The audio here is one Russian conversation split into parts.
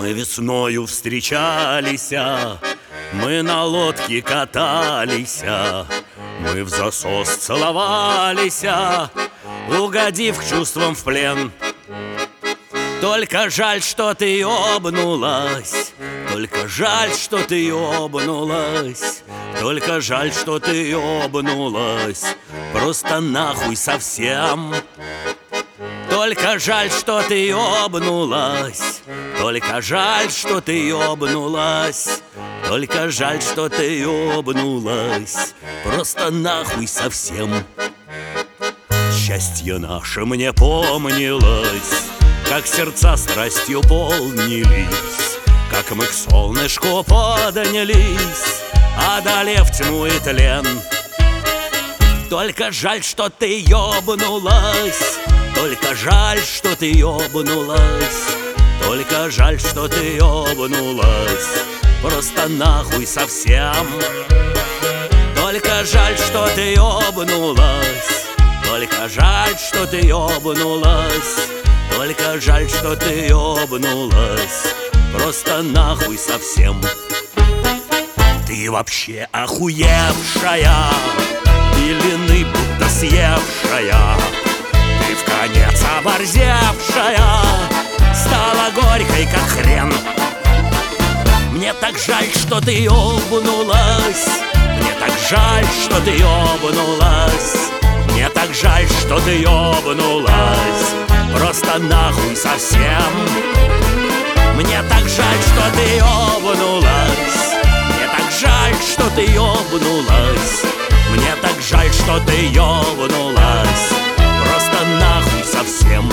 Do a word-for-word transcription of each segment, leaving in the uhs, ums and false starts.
Мы весною встречались, мы на лодке катались, мы в засос целовались, угодив к чувствам в плен. Только жаль, что ты ёбнулась, только жаль, что ты ёбнулась, только жаль, что ты ёбнулась, просто нахуй совсем. Только жаль, что ты ёбнулась, только жаль, что ты ёбнулась, только жаль, что ты ёбнулась, просто нахуй совсем. Счастье наше мне помнилось, как сердца страстью полнились, как мы к солнышку поднялись, одолев тьму и тлен. Только жаль, что ты ёбнулась, только жаль, что ты ёбнулась, только жаль, что ты ёбнулась, просто нахуй совсем. Только жаль, что ты ёбнулась, только жаль, что ты ёбнулась, только жаль, что ты ёбнулась, просто нахуй совсем. Ты вообще охуевшая, белины будто съевшая, ты в конец оборзевшая, стала горькой, как хрен. Мне так жаль, что ты ёбнулась, мне так жаль, что ты ёбнулась, мне так жаль, что ты ёбнулась, просто нахуй совсем. Мне так жаль, что ты ёбнулась, мне так жаль, что ты ёбнулась, мне так жаль, что ты ёбнулась, просто нахуй совсем.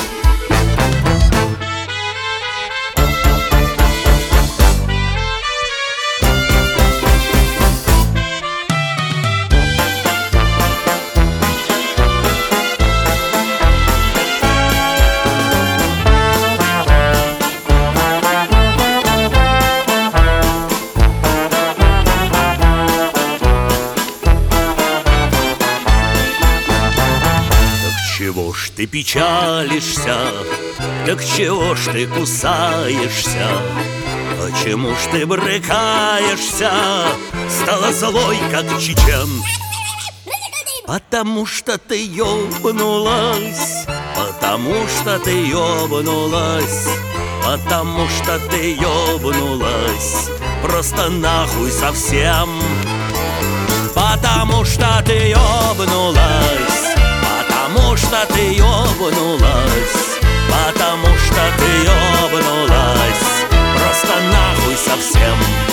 Чего ж ты печалишься, так чего ж ты кусаешься, почему ж ты брыкаешься, стала злой, как чечен? Потому что ты ёбнулась, потому что ты ёбнулась, потому что ты ёбнулась, просто нахуй совсем. Потому что ты ёбнулась, потому что ты ёбнулась, потому что ты ёбнулась, просто нахуй совсем.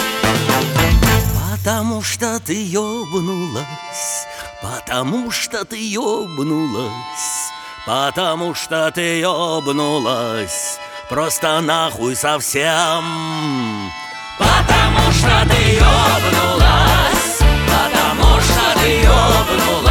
Потому что ты ёбнулась, потому что ты ёбнулась, потому что ты ёбнулась, просто нахуй совсем. Потому что ты ёбнулась, потому что ты ёбнулась,